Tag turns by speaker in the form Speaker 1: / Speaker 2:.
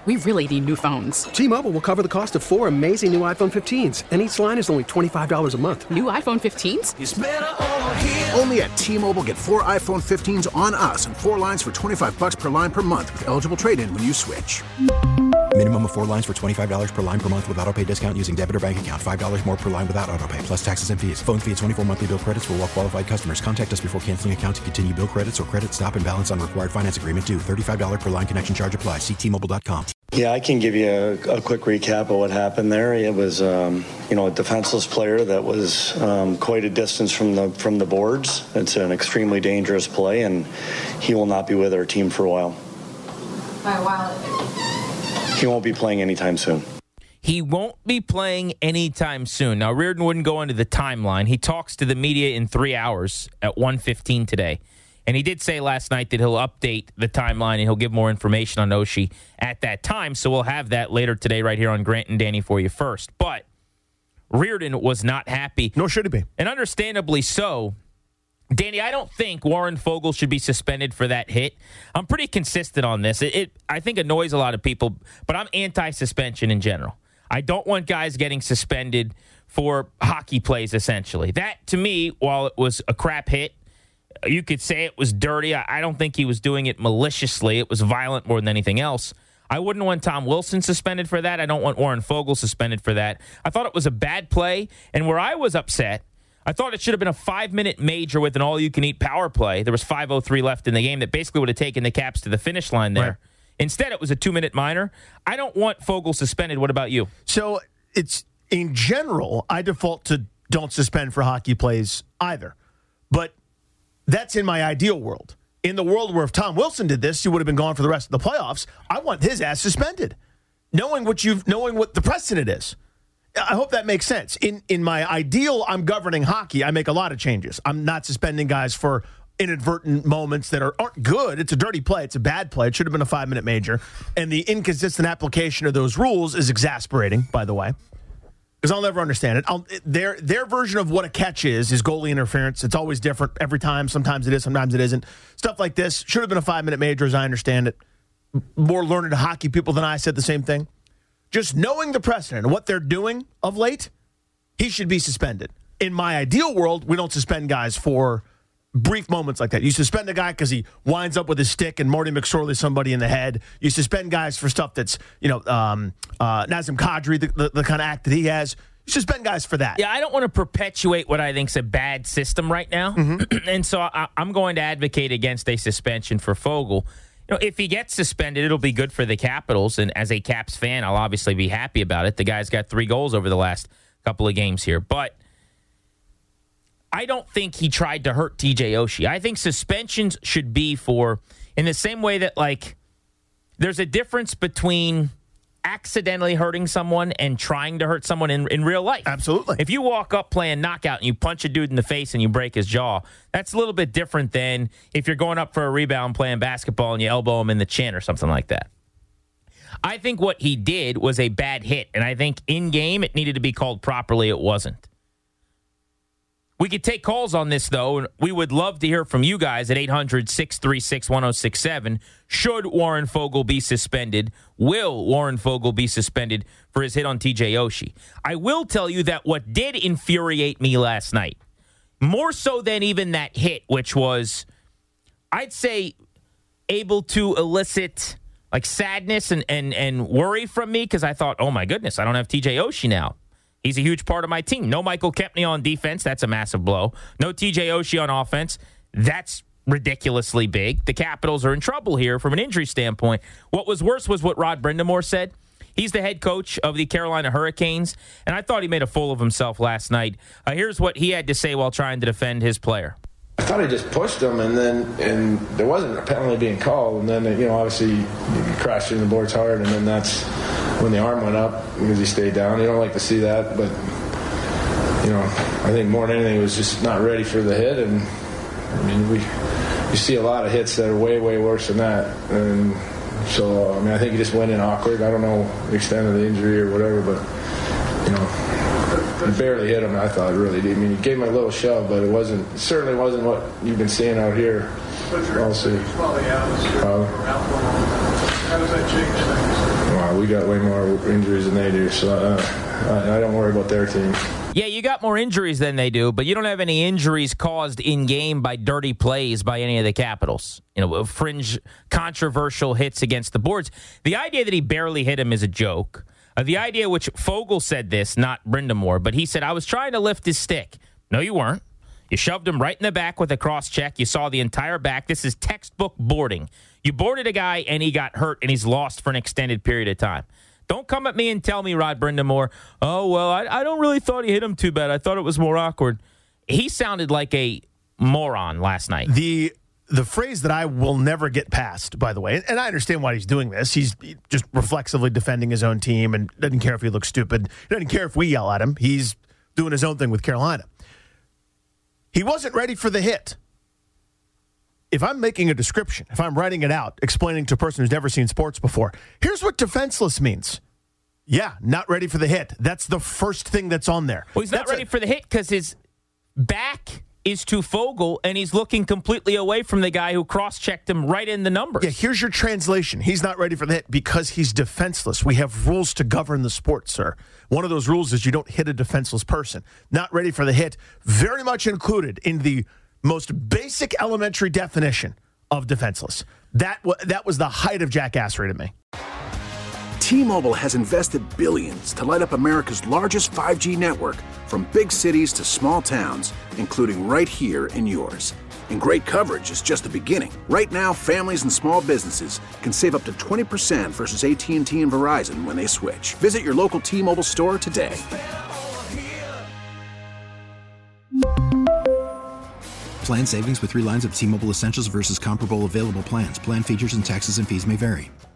Speaker 1: We really need new phones.
Speaker 2: T-Mobile will cover the cost of 4 amazing new iPhone 15s, and each line is only $25 a month.
Speaker 1: New iPhone 15s?
Speaker 3: It's better over here.
Speaker 4: Only at T-Mobile, get 4 iPhone 15s on us and 4 lines for $25 per line per month with eligible trade-in when you switch.
Speaker 5: Minimum of 4 lines for $25 per line per month with autopay discount using debit or bank account. $5 more per line without autopay, plus taxes and fees. Phone fee at 24 monthly bill credits for well-qualified customers. Contact us before canceling account to continue bill credits or credit stop and balance on required finance agreement due. $35 per line connection charge applies. See T-Mobile.com.
Speaker 6: Yeah, I can give you a quick recap of what happened there. It was, a defenseless player that was quite a distance from the boards. It's an extremely dangerous play, and he will not be with our team for a while.
Speaker 7: By a while?
Speaker 6: He won't be playing anytime soon.
Speaker 8: He won't be playing anytime soon. Now, Reardon wouldn't go into the timeline. He talks to the media in 3 hours at 1:15 today. And he did say last night that he'll update the timeline and he'll give more information on Oshie at that time. So we'll have that later today right here on Grant and Danny for you first. But Reardon was not happy.
Speaker 9: Nor should he be.
Speaker 8: And understandably so. Danny, I don't think Warren Fogle should be suspended for that hit. I'm pretty consistent on this. It I think annoys a lot of people, but I'm anti-suspension in general. I don't want guys getting suspended for hockey plays, essentially. That, to me, while it was a crap hit, you could say it was dirty. I don't think he was doing it maliciously. It was violent more than anything else. I wouldn't want Tom Wilson suspended for that. I don't want Warren Fogle suspended for that. I thought it was a bad play, and where I was upset, I thought it should have been a 5-minute major with an all-you-can-eat power play. There was 5:03 left in the game that basically would have taken the Caps to the finish line there. Right. Instead, it was a 2-minute minor. I don't want Fogle suspended. What about you?
Speaker 9: So it's, in general, I default to don't suspend for hockey plays either. But that's in my ideal world. In the world where if Tom Wilson did this, he would have been gone for the rest of the playoffs. I want his ass suspended, knowing what the precedent is. I hope that makes sense. In my ideal, I'm governing hockey. I make a lot of changes. I'm not suspending guys for inadvertent moments that aren't good. It's a dirty play. It's a bad play. It should have been a 5-minute major. And the inconsistent application of those rules is exasperating, by the way, because I'll never understand it. Their version of what a catch is goalie interference. It's always different every time. Sometimes it is, sometimes it isn't. Stuff like this should have been a 5-minute major, as I understand it. More learned hockey people than I said the same thing. Just knowing the precedent and what they're doing of late, he should be suspended. In my ideal world, we don't suspend guys for brief moments like that. You suspend a guy because he winds up with his stick and Marty McSorley somebody in the head. You suspend guys for stuff that's, Nazem Kadri, the kind of act that he has. You suspend guys for that.
Speaker 8: Yeah, I don't want to perpetuate what I think is a bad system right now. Mm-hmm. And so I'm going to advocate against a suspension for Fogle. If he gets suspended, it'll be good for the Capitals. And as a Caps fan, I'll obviously be happy about it. The guy's got 3 goals over the last couple of games here. But I don't think he tried to hurt TJ Oshie. I think suspensions should be for, in the same way that, there's a difference between accidentally hurting someone and trying to hurt someone in real life.
Speaker 9: Absolutely.
Speaker 8: If you walk up playing knockout and you punch a dude in the face and you break his jaw, that's a little bit different than if you're going up for a rebound playing basketball and you elbow him in the chin or something like that. I think what he did was a bad hit, and I think in game it needed to be called properly. It wasn't. We could take calls on this, though, and we would love to hear from you guys at 800-636-1067. Should Warren Fogle be suspended? Will Warren Fogle be suspended for his hit on TJ Oshie? I will tell you that what did infuriate me last night, more so than even that hit, which was, I'd say, able to elicit sadness and worry from me, because I thought, oh my goodness, I don't have TJ Oshie now. He's a huge part of my team. No Michael Kempny on defense. That's a massive blow. No TJ Oshie on offense. That's ridiculously big. The Capitals are in trouble here from an injury standpoint. What was worse was what Rod Brindamore said. He's the head coach of the Carolina Hurricanes, and I thought he made a fool of himself last night. Here's what he had to say while trying to defend his player.
Speaker 10: I thought I just pushed him, and there wasn't a penalty being called, and then obviously he crashed in the boards hard, and then that's when the arm went up because he stayed down. You don't like to see that, but I think more than anything, he was just not ready for the hit, and you see a lot of hits that are way, way worse than that, and so I think he just went in awkward. I don't know the extent of the injury or whatever, but he barely hit him, I thought, really. He gave him a little shove, but it certainly wasn't what you've been seeing out here. I'll see.
Speaker 11: How does that change things?
Speaker 10: Well, we got way more injuries than they do, so I don't worry about their team.
Speaker 8: Yeah, you got more injuries than they do, but you don't have any injuries caused in-game by dirty plays by any of the Capitals. Fringe controversial hits against the boards. The idea that he barely hit him is a joke. The idea which Fogle said this, not Brind'Amour, but he said, I was trying to lift his stick. No, you weren't. You shoved him right in the back with a cross-check. You saw the entire back. This is textbook boarding. You boarded a guy, and he got hurt, and he's lost for an extended period of time. Don't come at me and tell me, Rod Brind'Amour, oh, well, I don't really thought he hit him too bad. I thought it was more awkward. He sounded like a moron last night.
Speaker 9: The phrase that I will never get past, by the way, and I understand why he's doing this. He's just reflexively defending his own team and doesn't care if he looks stupid. He doesn't care if we yell at him. He's doing his own thing with Carolina. He wasn't ready for the hit. If I'm making a description, if I'm writing it out, explaining to a person who's never seen sports before, here's what defenseless means. Yeah, not ready for the hit. That's the first thing that's on there.
Speaker 8: Well, he's not ready for the hit because his back is to Fogle, and he's looking completely away from the guy who cross-checked him right in the numbers.
Speaker 9: Yeah, here's your translation. He's not ready for the hit because he's defenseless. We have rules to govern the sport, sir. One of those rules is you don't hit a defenseless person. Not ready for the hit, very much included in the most basic elementary definition of defenseless. That was the height of jackassery to me.
Speaker 4: T-Mobile has invested billions to light up America's largest 5G network, from big cities to small towns, including right here in yours. And great coverage is just the beginning. Right now, families and small businesses can save up to 20% versus AT&T and Verizon when they switch. Visit your local T-Mobile store today.
Speaker 5: Plan savings with 3 lines of T-Mobile Essentials versus comparable available plans. Plan features and taxes and fees may vary.